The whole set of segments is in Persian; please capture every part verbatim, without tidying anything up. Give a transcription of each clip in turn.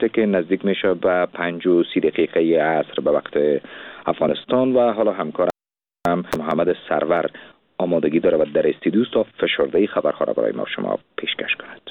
که نزدیک میشه به پنج و سی دقیقه عصر به وقت افغانستان و حالا همکارم محمد سرور آمادگی داره و در استودیو تا فشرده خبرها را برای ما شما پیشکش کند.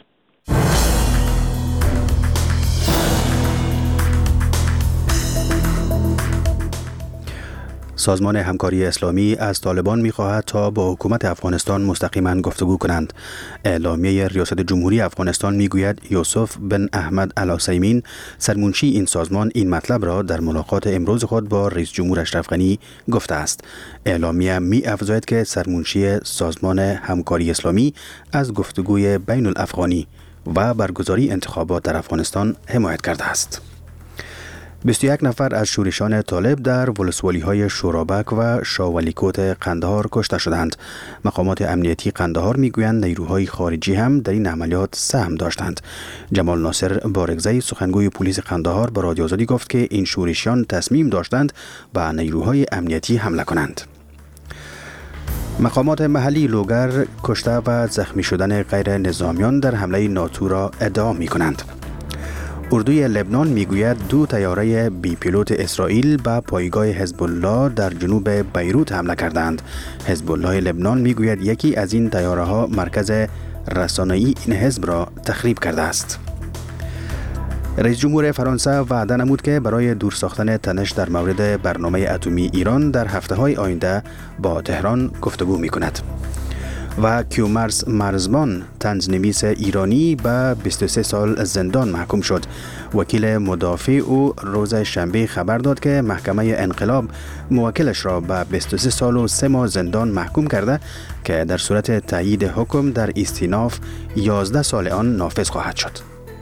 سازمان همکاری اسلامی از طالبان می‌خواهد تا با حکومت افغانستان مستقیما گفتگو کنند. اعلامیه ریاست جمهوری افغانستان میگوید یوسف بن احمد العثیمین سرمنشی این سازمان این مطلب را در ملاقات امروز خود با رئیس جمهور اشرف غنی گفته است. اعلامیه می‌افزاید که سرمنشی سازمان همکاری اسلامی از گفتگوی بین الافغانی و برگزاری انتخابات در افغانستان حمایت کرده است. بیست و یک نفر از شورشان طالب در ولسوالی‌های شورابک و شاولیکوت قندهار کشته شدند. مقامات امنیتی قندهار میگویند نیروهای خارجی هم در این عملیات سهم داشتند. جمال ناصر بارگزی سخنگوی پلیس قندهار به رادیو آزادی گفت که این شورشیان تصمیم داشتند به نیروهای امنیتی حمله کنند. مقامات محلی لوگر کشته و زخمی شدن غیر نظامیان در حمله ناتو را ادعا می کنند. اردوی لبنان میگوید دو طیاره بی پیلوت اسرائیل به پایگاه حزب الله در جنوب بیروت حمله کردند. حزب الله لبنان میگوید یکی از این طیاره ها مرکز رسانه‌ای این حزب را تخریب کرده است. رئیس جمهور فرانسه وعده نمود که برای دور ساختن تنش در مورد برنامه اتمی ایران در هفته‌های آینده با تهران گفتگو می‌کند. و کیومرث مرزبان طنزنویس ایرانی به بیست و سه سال زندان محکوم شد. وکیل مدافع او روز شنبه خبر داد که محکمه انقلاب موکلش را به بیست و سه سال و سه ماه زندان محکوم کرده که در صورت تایید حکم در استیناف یازده سال آن نافذ خواهد شد.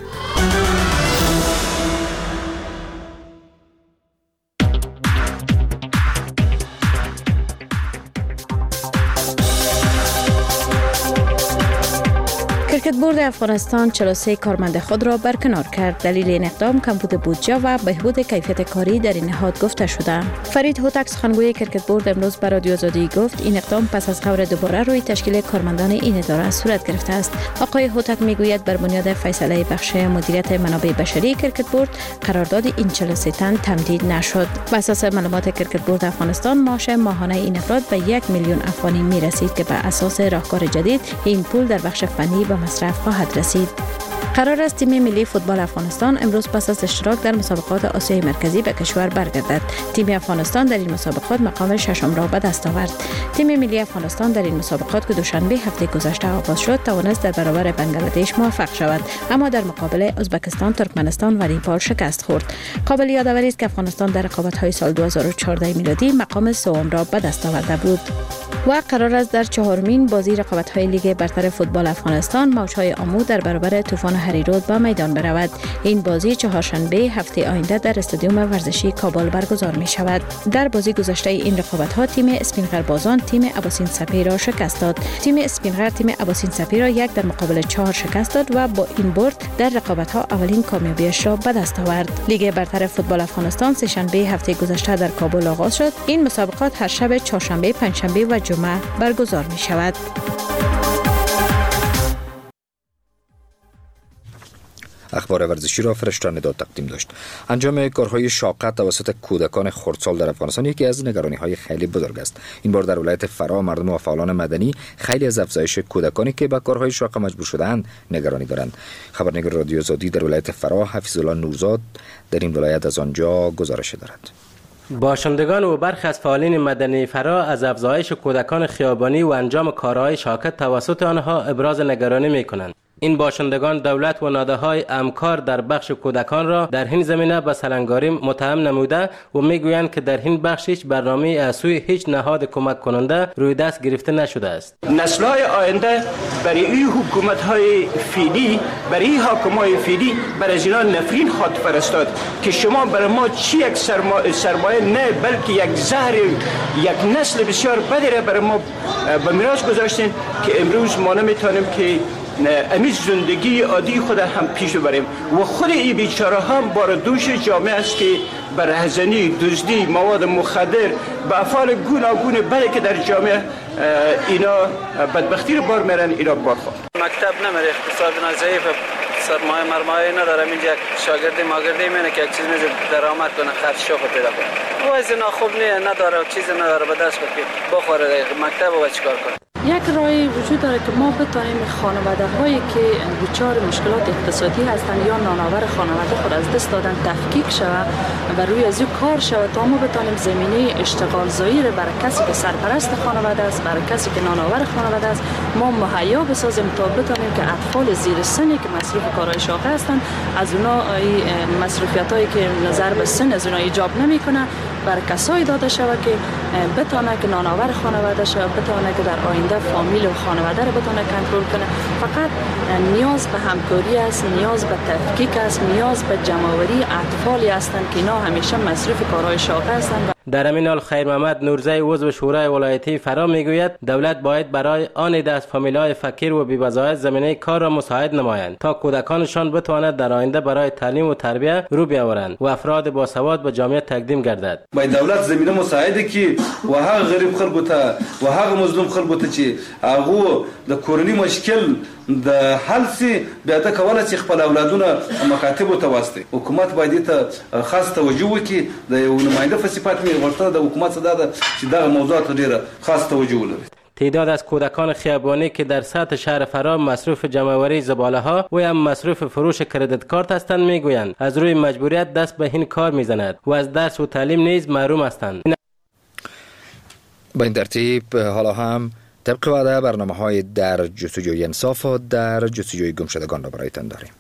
کرکت بورد افغانستان چهل و سه کارمند خود را برکنار کرد. دلیل این اقدام کمبود بودجه و بهبود کیفیت کاری در این نهاد گفته شده. فرید هوتک سخنگوی کرکت بورد امروز به رادیو آزادی گفت این اقدام پس از قرار دوباره روی تشکیل کارمندان این اداره صورت گرفته است. آقای هوتک میگوید بر بنیاد فیصله بخش مدیریت منابع بشری کرکت بورد قرارداد این چهل و سه تن تمدید نشد. بر اساس معلومات کرکت بورد افغانستان معاش ماهانه این افراد به یک میلیون افغانی می رسید که بر اساس راهکار جدید این پول در بخش فنی به مصرف خواهد رسید. قرار است تیم ملی فوتبال افغانستان امروز پس از اشتراک در مسابقات آسیای مرکزی به کشور برگردد. تیم افغانستان در این مسابقات مقام ششم را به دست آورد. تیم ملی افغانستان در این مسابقات که دوشنبه هفته گذشته آغاز شد توانست در برابر بنگلادش موفق شود، اما در مقابل ازبکستان، ترکمنستان و نیپال شکست خورد. قابل یادآوری است که افغانستان در رقابت‌های سال دو هزار و چهارده میلادی مقام سوم را به دست آورده بود و قرار است در چهارمین بازی رقابت‌های لیگ برتر فوتبال افغانستان موج‌های آمو در برابر طوفان هریرود به میدان برود. این بازی چهارشنبه هفته آینده در استادیوم ورزشی کابل برگزار می شود. در بازی گذشته این رقابت‌ها تیم اسپینغربازان تیم اباسین سپی را شکست داد. تیم اسپینغر تیم اباسین سپی را یک در مقابل چهار شکست داد و با این برد در رقابت‌ها اولین کامیابیش را به دست آورد. لیگ برتر فوتبال افغانستان سه شنبه هفته گذشته در کابل آغاز شد. این مسابقات هر شب چهارشنبه، پنجشنبه و جمعه برگزار می شود. اخبار ورزشی را فرشته ندا تقدیم داشت. انجام کارهای شاقه توسط کودکان خردسال در افغانستان یکی از نگرانی‌های خیلی بزرگ است. این بار در ولایت فرا مردم و فعالان مدنی خیلی از افزایش کودکانی که به کارهای شاقه مجبور شده‌اند نگرانی دارند. خبرنگار رادیو آزادی در ولایت فرا حفیظ الله نورزاد در این ولایت از آنجا گزارش دارد. باشندگان و برخی از فعالین مدنی فرا از افزایش کودکان خیابانی و انجام کارهای شاقه توسط آنها ابراز نگرانی می‌کنند. این باشندگان دولت و نهادهای همکار در بخش کودکان را در این زمینه به سلنگاری متهم نموده و میگویند که در این بخش هیچ برنامه از سوی هیچ نهاد کمک کننده روی دست گرفته نشده است. نسل‌های آینده برای این حکومت‌های فعلی، برای این حاکمای فعلی برای از اینا نفرین خواهد فرستاد که شما برای ما چی یک سرمایه سرمایه نه بلکه یک زهر، یک نسل بسیار بدی را برای ما به میراث گذاشتین که امروز ما نمیتونیم که امیز زندگی عادی خود هم پیش ببریم و خود این بیچاره هم بار دوش جامعه است که برهزنی، دزدی، مواد مخدر به افعال گوناگون بله که در جامعه اینا بدبختی رو بار میرن، اینا بار خورد. مکتب نمیره، اقتصاد ضعیف، سرمایه مرمایه ندارم. اینجا شاگردی ماگردی میونه که یک چیز میز درآمد کنه، خرجشو خود پیدا کنه. وایز نه خوب نه نداره، چیز نداره به دست بگیر بخوره مکتب و چیکار کنه. یک راهی وجود داره که ما بتانیم خانواده هایی که دچار مشکلات اقتصادی هستند یا نانآور خانواده خود از دست دادن تفکیک شود و روی از او کار شود تا ما بتانیم زمینه اشتغال زایی را برای کسی که سرپرست خانواده است، برای کسی که نانآور خانواده است ما مهیا بسازیم تا بتانیم که اطفال زیر سنی که مصروف کارهای شاقه هستند از اونا مصروفیت هایی که نظر به سن از اونا ایجاب نمیکنه برای کسایی داده شود که بتونه که نانآور خانواده شود، بتونه که در آینده فامیل و خانواده رو بتونه کنترل کنه. فقط نیاز به همکاری است، نیاز به تفکیک است، نیاز به جمع‌آوری اطفالی هستند که اینا همیشه مصروف کارهای شاقه هستند. در همین حال خیر محمد نورزی عضو شورای ولایتی فرا میگوید دولت باید برای آن دست فامیل‌های فقیر و بی‌وظایف زمینه کار را مساعد نمایند تا کودکانشان بتواند در آینده برای تعلیم و تربیت رو بیاورند و افراد باسواد به جامعه تقدیم گردد. باید دولت زمینه مساعده کی و هغه غریب خلکو ته و هغه مظلوم خلکو ته چې هغه د کورنی مشکل د حل سي بیا ته کوله چې خپل اولادونه مکاتب ته واسطه. حکومت باید ته خاص توجه وکړي د یو نماینده په صفت می ورته د حکومت صدا ده چې دا موضوعات ډیره خاص توجه ولري. تعداد از کودکان خیابانی که در سطح شهر فرا مصروف جمع‌آوری زباله ها و یا مصروف فروش کردیت کارت هستند میگویند از روی مجبوریت دست به این کار میزند و از درس و تعلیم نیز محروم هستند. با این ترتیب حالا هم طبق وعده برنامه‌های در جستجوی انصاف و در جستجوی گمشدگان را برایتان داریم.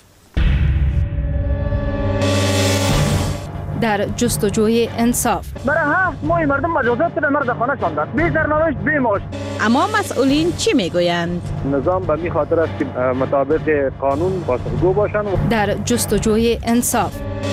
در جستجوی انصاف برای هفت ماه مردم مجازات به مرد خانه شاندند، بی سرنوشت بی معاش. اما مسئولین چی میگویند؟ نظام به می خاطر است که مطابق قانون پاسخگو باشند. در جستجوی انصاف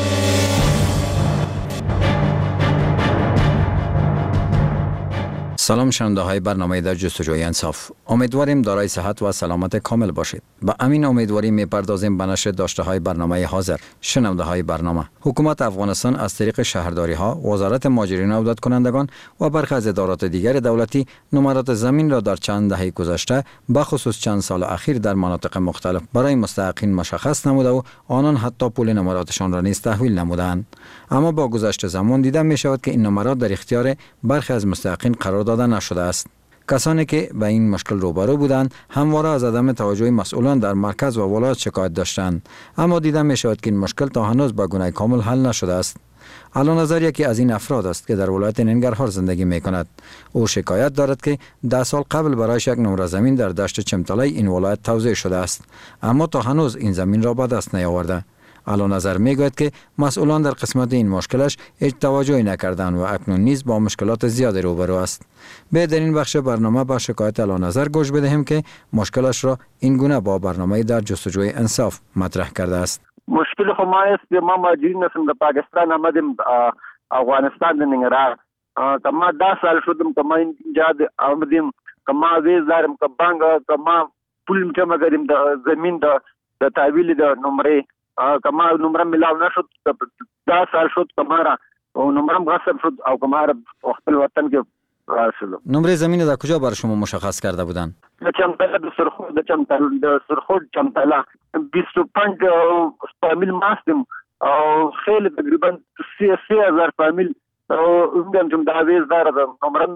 سلام شنونده های برنامه در جستجوی انصاف. امیدواریم دارای صحت و سلامت کامل باشید. با امین امیدواری میپردازیم به نشر داشته های برنامه حاضر. شنونده های برنامه، حکومت افغانستان از طریق شهرداری ها، وزارت مهاجرین و عودت کنندگان و برخی از ادارات دیگر دولتی نمرات زمین را در چند دهه گذشته به خصوص چند سال اخیر در مناطق مختلف برای مستحقین مشخص نموده و آنان حتی پول نمراتشان را نیز تحویل نمودند. اما با گذشت زمان دیده می شود که این نمرات در اختیار برخی از مستحقین قرار داده نشده است. کسانی که به این مشکل روبرو بودند همواره از عدم توجه مسئولان در مرکز و ولایت شکایت داشتند، اما دیده می شود که این مشکل تا هنوز به گونه کامل حل نشده است. علو نظر یکی از این افراد است که در ولایت ننگرهار زندگی می کند. او شکایت دارد که ده سال قبل برایش یک نمره زمین در دشت چمتلای این ولایت توزیع شده است، اما تا هنوز این زمین را به دست نیاورده. علو نظر میگوید که مسئولان در قسمت این مشکلش هیچ توجهی نکردند و اکنون نیز با مشکلات زیادی روبرو است. به در این بخش برنامه با شکایت علو نظر گوش بدهیم که مشکلش را این گونه با برنامه در جستجوی انصاف مطرح کرده است. مشکل خو ما است ما مهاجرین هستیم در پاکستان آمدیم افغانستان ننگرهار که ما ده سال شدیم که ما اینجا آمدیم که ما ویز داریم که بانک که ما پول جمع کردیم زمین د تحویل د نمره که ما نمره ملاو نشد ده سال شد که ما را نمرم غصب شد او که ما را خپل وطن کې راشدم. نمره زمین در کجا برای شما مشخص کرده بودن؟ د چمتلا د سرخود د چمتلا د سرخود چمتلا بیست و پنج فامیل ماستیم او خیلی تقریبا سی هزار فامیل اونجا چم داویز داره نمرم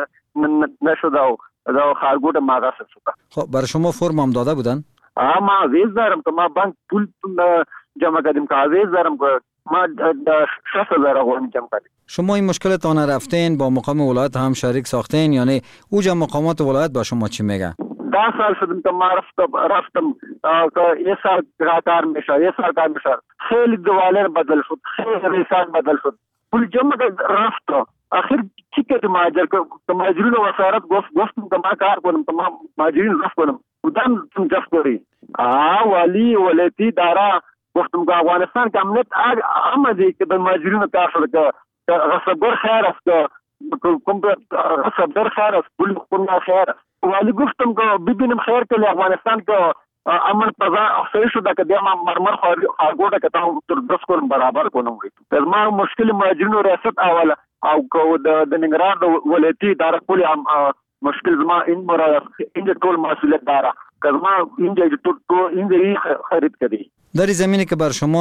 نشد او دا خارگوٹ ما غصب شد. خب برای شما فرم هم داده بودن؟ ما ویز دارم که ما بانک پول جمع کردیم که ویز دارم که ما شصت هزار غوام جمع کردیم. شما این مشکلتان رفتین با مقام ولایت هم شریک ساختین، یعنی اوجا مقامات ولایت با شما چی میگه؟ ده سال شدیم که ما رفتم رفتم که یه سال کار میشه یه سال کار میشه خیلی دوالر بدل شد، خیلی ریسان بدل شد، پول جمع رفت. آخر چی که مهاجر که مهاجرین وزارت گفت گفتم که ما کار کنم که ما مهاجرین رفت کنم بودم تم جفت کری ولی ولایتی دارا گفتم که افغانستان که امنیت آمده که به مهاجرین کار شده که غصبگر خیر است که غصبگر خیر است پول خونه خیر است ولی گفتم که ببینیم خیر که افغانستان که امن پزا صحیح شده که دیم مرمر خارگوٹه که تا درست کنم برابر کنم از ما مشکل مهاجرین و ریاست اوله او که د ننګرهار د ولایتي اداره کولې مشکل زما این مراد این ټول مسؤلیت داره که ما اینجا تو اینجا خرید کردی در زمینی که بر شما